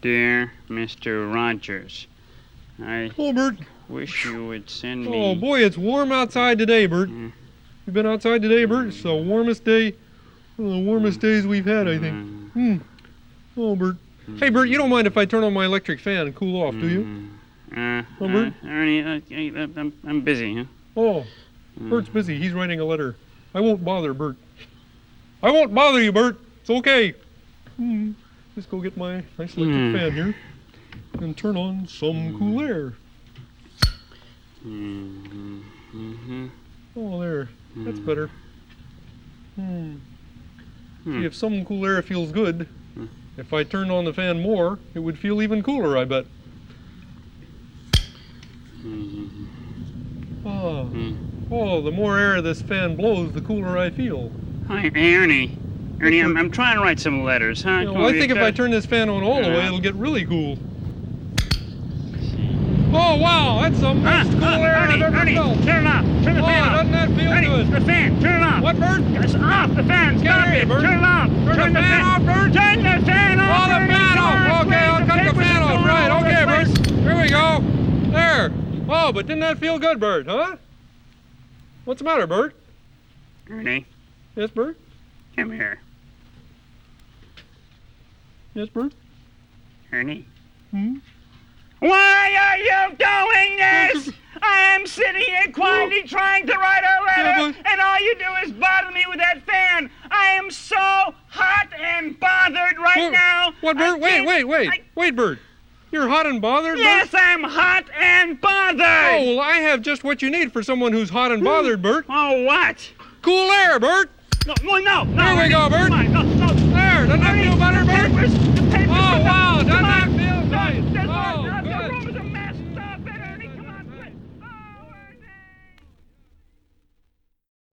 Dear Mr. Rogers, I Bert. wish you would send me... Oh, boy, it's warm outside today, Bert. You've been outside today, Bert? It's the warmest day, one of the warmest days we've had, I think. Oh, Bert. Hey, Bert, you don't mind if I turn on my electric fan and cool off, do you? Bert? Ernie, I'm busy, huh? Oh, Bert's busy. He's writing a letter. I won't bother Bert. I won't bother you, Bert. It's okay. Just go get my nice electric fan here and turn on some cool air. Oh, there. That's better. See, if some cool air feels good, if I turned on the fan more, it would feel even cooler, I bet. Oh, the more air this fan blows, the cooler I feel. Hi, Ernie. Ernie, I'm trying to write some letters, huh? Yeah, well, I think if I turn this fan on all the way, it'll get really cool. Oh, wow, that's some most cool air I've ever felt. Turn it off. Turn the fan off. Doesn't that feel good? The fan. Turn it off. What, Bert? It's off. The fan. Stop it. Bert. Turn it off. Turn the fan off, Bert. Turn the fan off. Oh, the fan off. Okay, I'll cut the fan off. Right, okay, Bert. Here we go. There. Oh, but didn't that feel good, Bert, huh? What's the matter, Bert? Ernie, Yes, Bert? come here. Yes, Bert? Ernie. Why are you doing this? I am sitting here quietly trying to write a letter, and all you do is bother me with that fan. I am so hot and bothered right now. What, Bert? Wait, Bert. You're hot and bothered, Bert? Yes, I'm hot and bothered. Oh, well, I have just what you need for someone who's hot and bothered, Bert. Oh, what? Cool air, Bert. No. There we go, Bert. Come on, no.